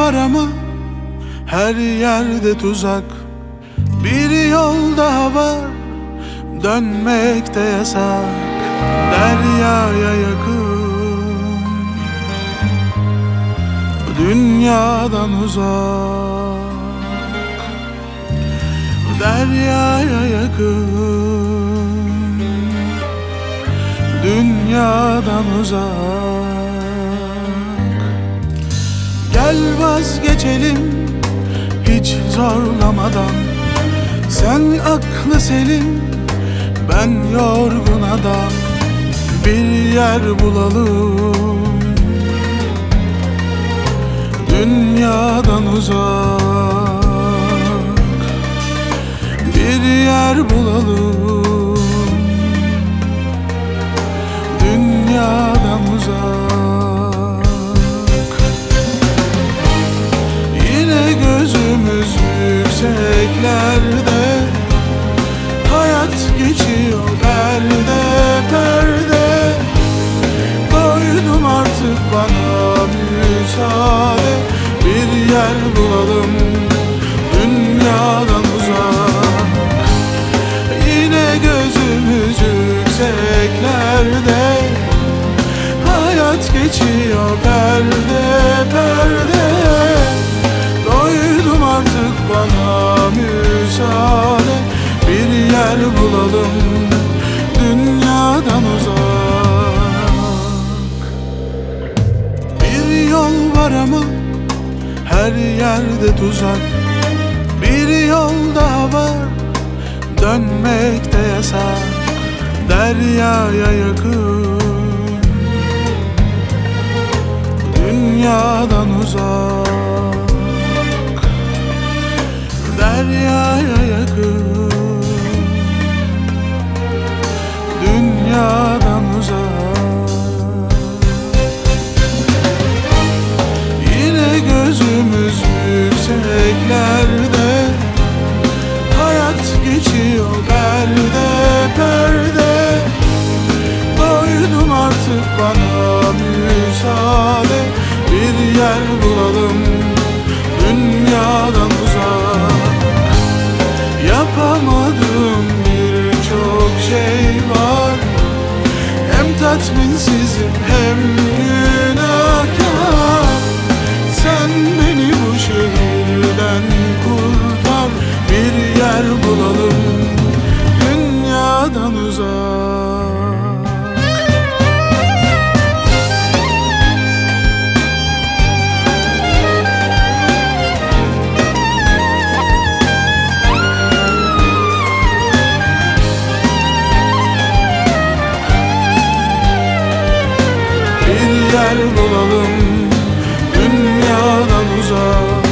var ama her yerde tuzak. Bir yol daha var, dönmek de yasak. Deryaya yakın, dünyadan uzak. Deryaya yakın, dünyadan uzak. Gel vazgeçelim hiç zorlamadan. Sen aklı selim, ben yorgun adam. Bir yer bulalım, dünyadan uzak. Bir yer bulalım, dünyadan uzak. Yine gözümüz yükseklerde, hayat geçiyor perde perde. Doydum artık, bana müsaade. Bir yer bulalım, dünyadan uzak. Yine gözümüz yükseklerde, hayat geçiyor perde perde. Doydum artık, bana müsaade. Bir yer bulalım, dünyadan uzak. Bir yol var ama her yerde tuzak. Bir yol daha var, dönmek de yasak. Deryaya yakın, dünyadan uzak. Deryaya yakın, dünyadan uzak. Yine gözümüz yükseklerde, hayat geçiyor perde perde. Doydum artık, bana müsaade. Bir yer bulalım, dünyadan uzak. Yapamadığım birçok şey var. Hem tatminsizim hem günahkar. Sen beni bu şehirden kurtar. Bir yer bulalım, dünyadan uzak. Bir yer bulalım, dünyadan uzak.